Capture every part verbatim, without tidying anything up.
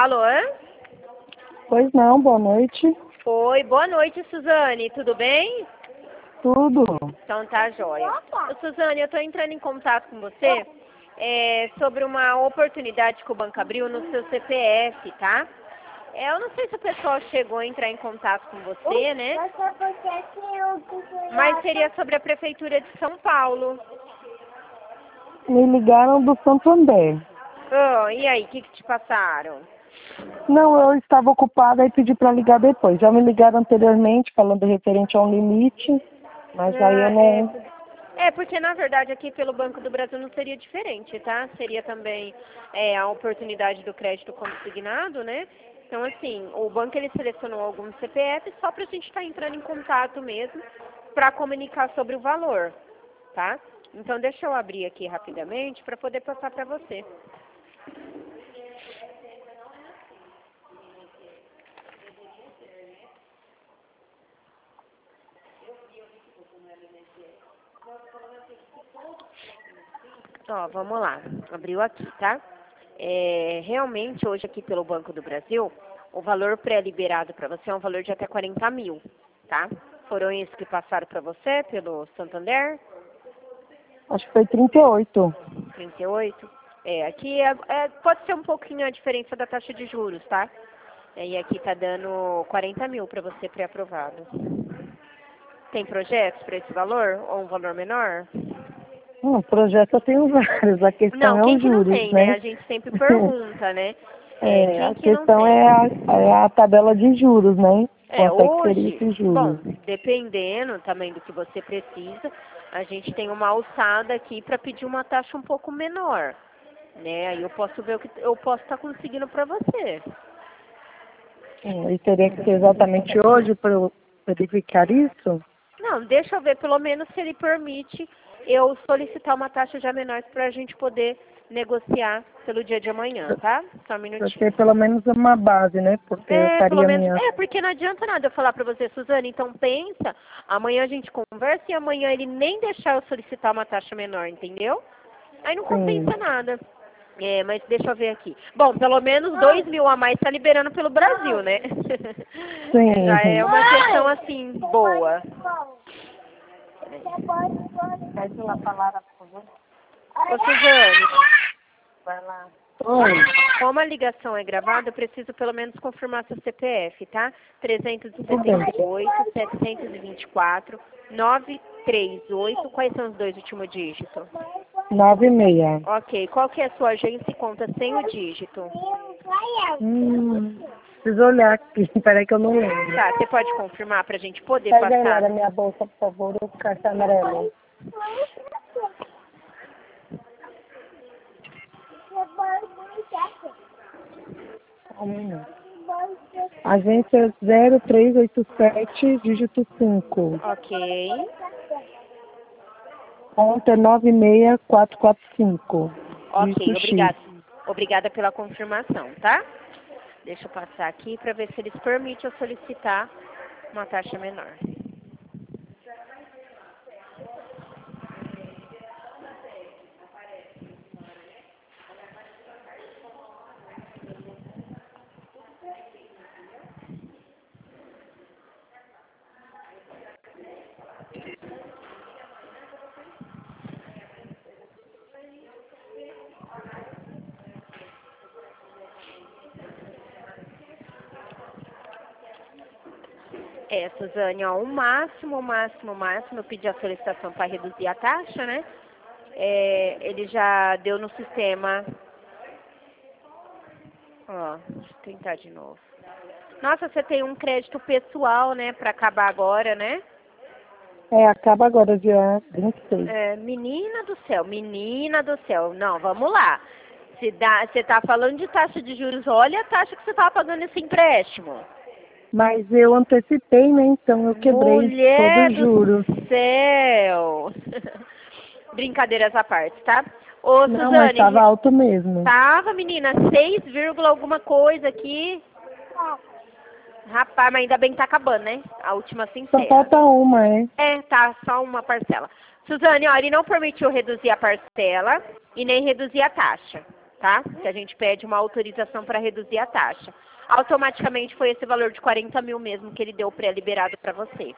Alô? Pois não, boa noite. Oi, boa noite, Suzane. Tudo bem? Tudo. Então tá, joia. Ô, Suzane, eu tô entrando em contato com você é, sobre uma oportunidade que o banco abriu no seu C P F, tá? É, eu não sei se o pessoal chegou a entrar em contato com você, né? Mas seria sobre a Prefeitura de São Paulo. Me ligaram do Santander. Oh, e aí, o que, que te passaram? Não, eu estava ocupada e pedi para ligar depois. Já me ligaram anteriormente falando referente a um limite, mas aí eu Ah, não... é, é, porque na verdade aqui pelo Banco do Brasil não seria diferente, tá? Seria também é, a oportunidade do crédito consignado, né? Então, assim, o banco ele selecionou alguns C P Fs só para a gente estar entrando em contato mesmo para comunicar sobre o valor, tá? Então, deixa eu abrir aqui rapidamente para poder passar para você. Ó, vamos lá. Abriu aqui, tá? É, realmente, hoje aqui pelo Banco do Brasil, o valor pré-liberado para você é um valor de até quarenta mil, tá? Foram esses que passaram para você pelo Santander? Acho que foi trinta e oito. trinta e oito? É, aqui é, é, pode ser um pouquinho a diferença da taxa de juros, tá? É, e aqui tá dando quarenta mil para você pré-aprovado. Tem projetos para esse valor ou um valor menor? Hum, projeto eu tenho vários, a questão Não, é quem os que não juros, tem, né? né? A gente sempre pergunta, né? É, É, quem a que não questão tem? é a, é a tabela de juros, né? É, Quanto é que seria hoje, esses bom, juros? dependendo também do que você precisa, a gente tem uma alçada aqui para pedir uma taxa um pouco menor, né? Aí eu posso ver o que eu posso estar conseguindo para você. Hum, e teria que ser exatamente hoje para eu verificar isso? Não, deixa eu ver pelo menos se ele permite eu solicitar uma taxa já menor para a gente poder negociar pelo dia de amanhã, tá? Só um Para minutinho. ter pelo menos uma base, né? Porque eu É, pelo faria menos. minha... É, porque não adianta nada eu falar pra você, Suzane, então pensa, amanhã a gente conversa e amanhã ele nem deixar eu solicitar uma taxa menor, entendeu? Aí não Sim, compensa nada. É, mas deixa eu ver aqui. Bom, pelo menos dois mil a mais tá liberando pelo Brasil, né? Já é sim. uma questão assim, boa. Pede uma palavra, por favor. Ô, Suzane, Vai lá. Oi. como a ligação é gravada, eu preciso pelo menos confirmar seu C P F, tá? trezentos e Tudo bem. setenta e oito, setecentos e vinte e quatro, novecentos e trinta e oito. Quais são os dois últimos dígitos? Nove e meia. Ok. Qual que é a sua agência e conta sem o dígito? Hum, preciso olhar aqui. Peraí que eu não lembro. Tá, você pode confirmar pra gente poder Pega aí lá passar? da minha bolsa, por favor, o cartão amarelo. Um minuto. Agência zero três oito sete, dígito cinco. Ok. Conta nove seis quatro quatro cinco. Ok, Dígito X. obrigada. Obrigada pela confirmação, tá? Deixa eu passar aqui pra ver se eles permitem eu solicitar uma taxa menor. É, Suzane, ó, o máximo, o máximo, o máximo, eu pedi a solicitação para reduzir a taxa, né? É, ele já deu no sistema. Ó, deixa eu tentar de novo. Nossa, você tem um crédito pessoal, né, para acabar agora, né? É, acaba agora, dia vinte e seis. É, menina do céu, menina do céu. Não, vamos lá. Você dá, você tá falando de taxa de juros, olha a taxa que você tava pagando nesse empréstimo. Mas eu antecipei, né? Então eu quebrei todos Mulher os juros. do céu! Brincadeiras à parte, tá? Ô, Não, mas Suzane, estava alto mesmo. tava, menina, seis vírgula alguma coisa aqui. Rapaz, mas ainda bem que tá acabando, né? A última se Só encerra. falta uma, é? É, tá, só uma parcela. Suzane, ó, ele não permitiu reduzir a parcela e nem reduzir a taxa, tá? Que a gente pede uma autorização para reduzir a taxa. Automaticamente foi esse valor de quarenta mil mesmo que ele deu pré-liberado para você.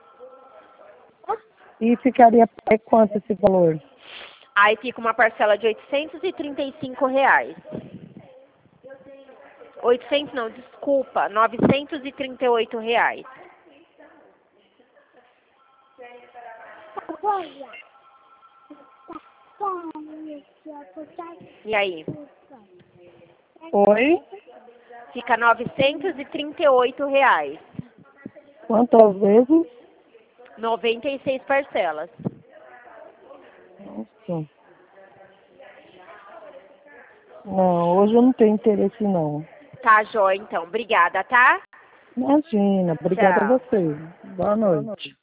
E ficaria é quanto esse valor? Aí fica uma parcela de oitocentos e trinta e cinco reais. oitocentos não, desculpa, novecentos e trinta e oito reais. E aí? Oi? Fica novecentos e trinta e oito reais. Quantas vezes? noventa e seis parcelas. Nossa. Não, hoje eu não tenho interesse não. Tá, jóia, então. Obrigada, tá? Imagina, obrigada a Tchau. você. Boa noite.